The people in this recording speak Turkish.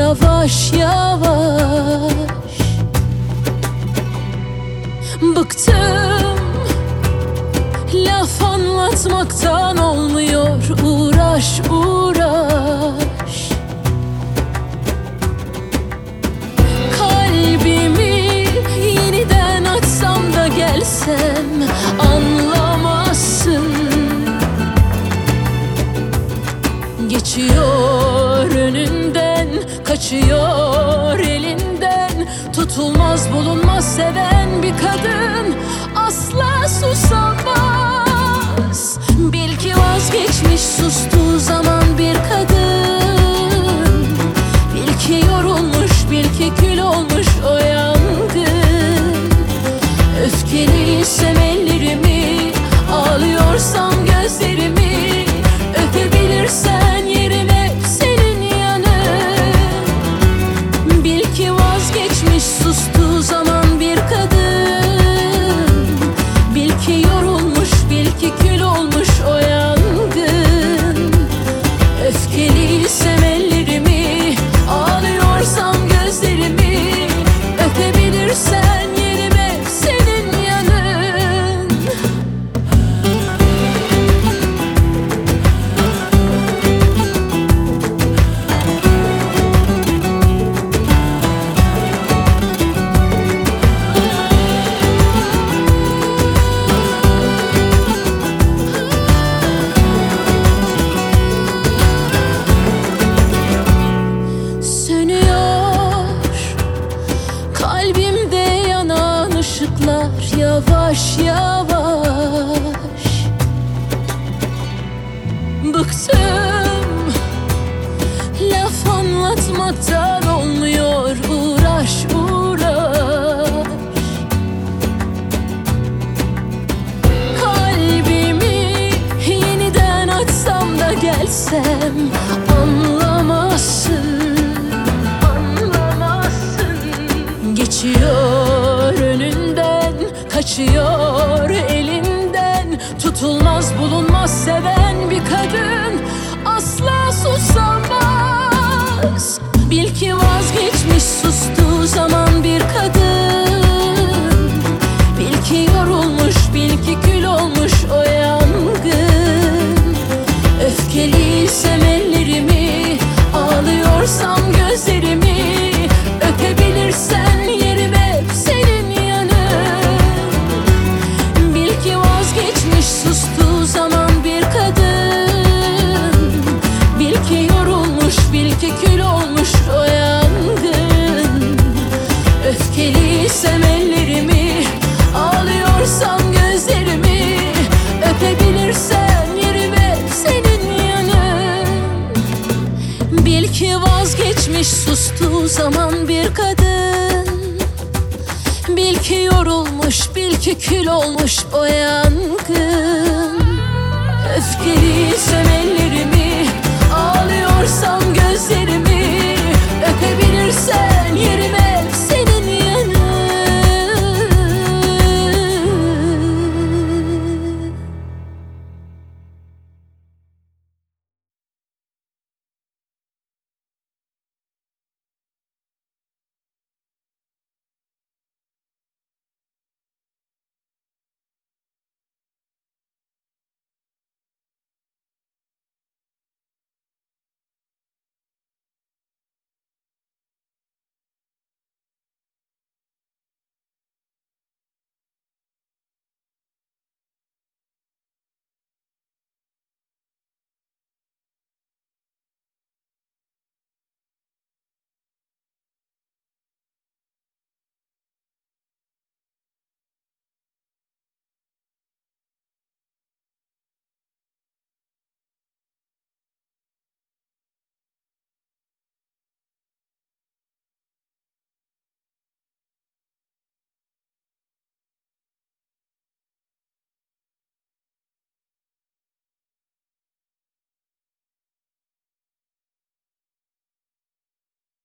yavaş yavaş. Bıktım laf anlatmaktan, olmuyor uğraş uğraş. Kalbimi yeniden açsam da gelsem anlamazsın. Geçiyor önünden, kaçıyor elinden. Tutulmaz bulunmaz seven bir kadın asla susamaz. Bil ki vazgeçmiş sustuğu zaman bir kadın. Bil ki yorulmuş, bil ki kül olmuş o yangın. Öfkeliysem ellerimi, ağlıyorsam gözlerimi, öpebilirsen yerim hep senin yanın. Bil ki vazgeçmiş sustuğu zaman bir kadın. Bil ki yorulmuş, bil ki kül olmuş o yangın. Öfkeliysem ellerimi, ağlıyorsam gözlerimi, öpebilirsen yerim hep senin yanın. Sönüyor kalbimde yanan ışıklar yavaş yavaş. Bıktım laf anlatmaktan, olmuyor uğraş uğraş. Kalbimi yeniden açsam da gelsem anlamazsın. Geçiyor önünden, kaçıyor elinden. Tutulmaz bulunmaz seven bir kadın asla susamaz. Bil ki vazgeçmiş sustuğu zaman bir kadın. Bil ki yorulmuş, bil ki kül olmuş o yangın. Öfkeliysem ellerimi, ağlıyorsam gözlerimi, öpebilirsen yerim hep senin yanın. Bil ki vazgeçmiş sustuğu zaman bir kadın. Bil ki yorulmuş, bil ki kül olmuş o yangın. Öfkeliysem ellerimi, ağlıyorsam gözlerimi, öpebilirsen yerim hep senin yanın. Bil ki vazgeçmiş sustuğu zaman bir kadın. Bil ki yorulmuş, bil ki kül olmuş o yangın. Öfkeliysem ellerim,